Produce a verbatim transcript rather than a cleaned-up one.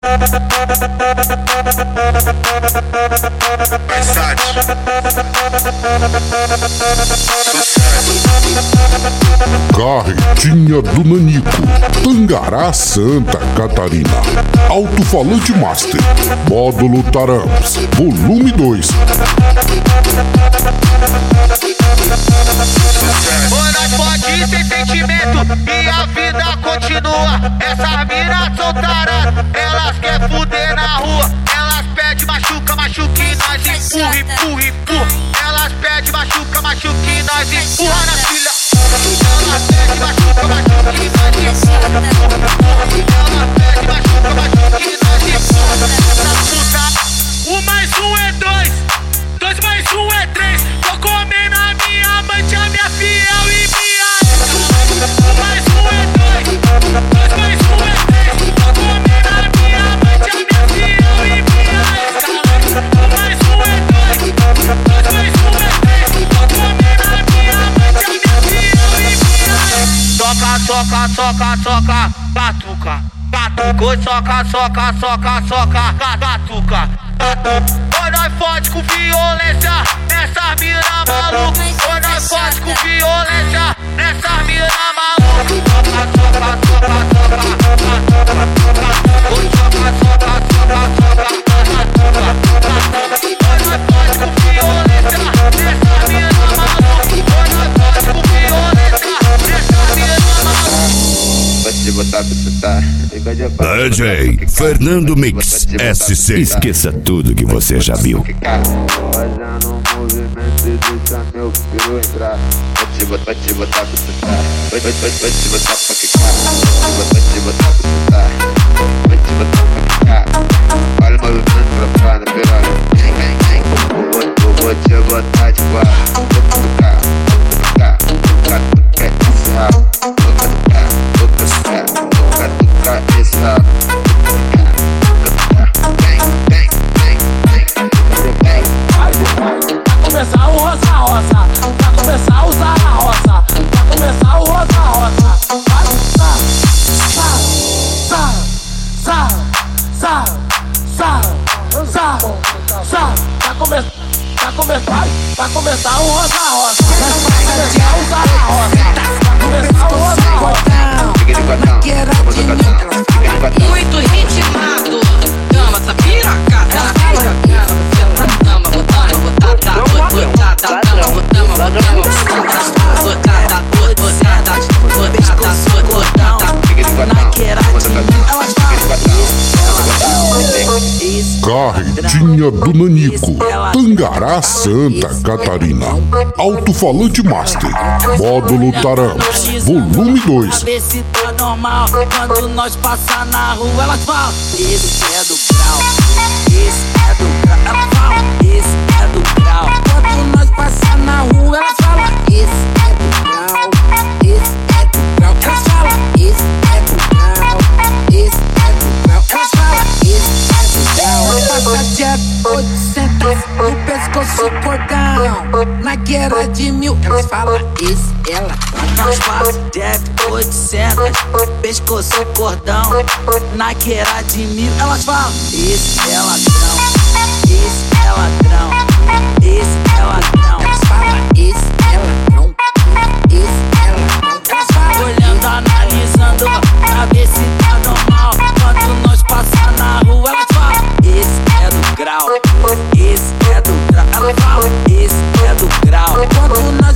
Carretinha do Nanico, Tangará, Santa Catarina. Alto-falante Master, módulo Taramps, volume dois. Nós pode sem sentimento e a vida continua. Essas minas são taradas, elas querem fuder na rua. Elas pedem machuca, machuca e nós empurra, empurra, empurra. Elas pedem machuca, machuca e nós empurra na filha. Elas pedem machuca, machuca e nós empurra, empurra. Elas pedem machuca, machuca e nós empurra na puta. Um mais um é dois, dois mais um é três. Tô comendo a minha amante, a minha fiel e minha ex. Um mais um é dois, dois mais um é três. Tô comendo a minha amante, a minha fiel e minha ex. Um mais um é dois, dois mais um é três. Tô comendo a minha amante, a minha fiel e minha ex. Soca, soca, soca, soca, batuca, batuca. Soca, soca, soca, soca, batuca. Oi, nós fode com violência nessa mina maluca. Oi, nós fode com violência nessa mina maluca. Soca, soca, soca, soca, oi, soca, soca, soca, soca. Oi, nós fode com violência nessa mina maluca. Oi, nós fode com violência nessa mina maluca. Pode botar pra chutar. D J Fernando Mix S C. Esqueça tudo que você já viu. Fazendo um movimento e deixa meu piru entrar. Pode botar, pode botar pra chutar. Pode, pode, pode botar pra quicar. Pode botar pra chutar. Pode botar pra quicar. Olha o movimento pra fora, piroca. Vem, vem, vem. Vou, vou te botar de quatro. Vou tocar, vou tocar. Tocar, tocar esse rabo. Tocar, tocar, tocar, tocar, tocar esse rabo. Vem, vem, vem, vem, vem. Pra começar o roça, roça. Pra começar a usar a roça. Pra começar o roça, roça. Vai, sa, sa, sa, sa, sa, sa, sa. Pra começar, pra começar, pra começar o roça, roça. Pra começar a usar a roça. Pra começar o roça, roça. Naquela de mim, muito ritmado. Dama, essa piracada, piracada. Dama, botando, botada, botada, dama, botando, botando, botada, botada, botada, botada. Naquela de mim, elas Carretinha do Nanico, Tangará, Santa Catarina. Alto-falante Master, módulo Taramps, volume dois. Pra ver se tá normal. Quando nós passar na rua, elas falam: esse é do grau, esse é do grau. Elas falam: esse é do grau. Quando nós passar na rua, elas falam: esse é do grau, esse é do grau. Elas falam: esse é do grau, esse é do grau. Elas falam: esse é do grau. Passa jet oitocentos no pescoço cordão. Na guerra de mil, elas falam: esse é ladrão. Nós faz jet oitocentos, pescoço cordão. Na guerra de mil, elas falam: esse é ladrão, esse é ladrão, esse é ladrão. Elas falam: esse é ladrão, esse é ladrão. Elas falam: olhando, analisando, pra ver se tá normal. Quando nós passar na rua, elas falam: esse é do grau, esse é do grau. Elas falam: esse é do grau. Quando nós